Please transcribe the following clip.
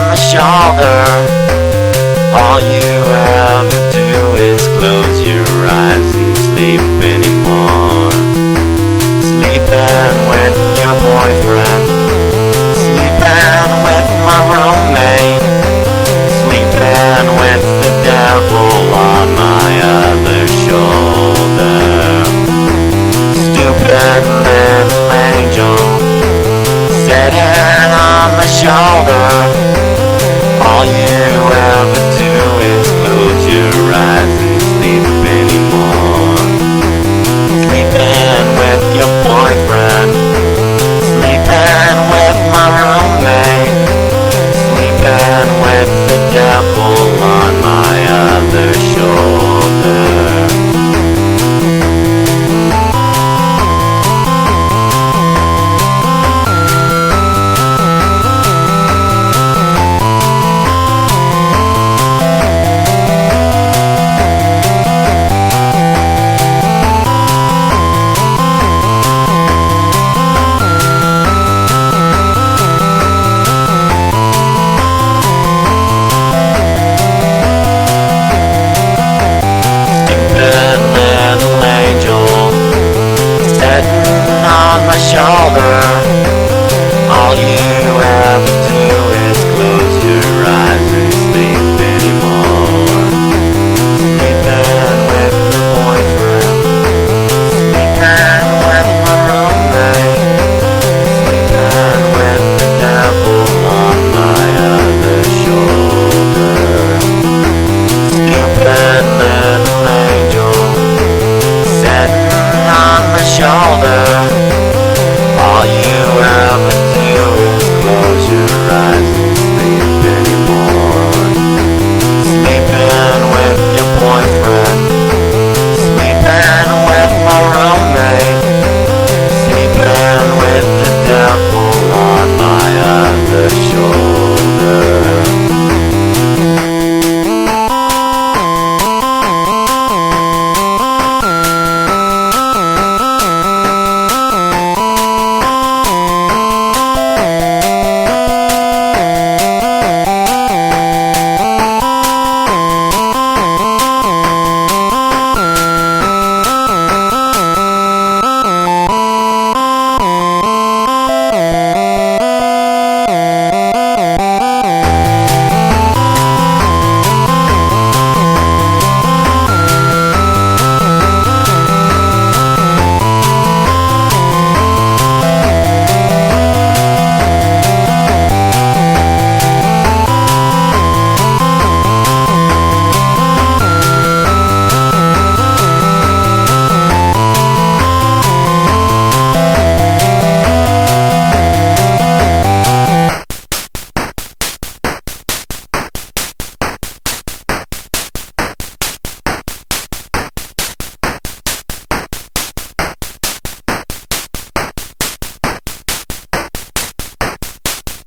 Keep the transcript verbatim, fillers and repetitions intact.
my shoulder. All you ever do is close your eyes and sleep anymore. Sleeping with your boyfriend, sleeping with my roommate, sleeping with the devil on my other shoulder. Stupid little angel sitting on my shoulder. All you ever do is close your eyes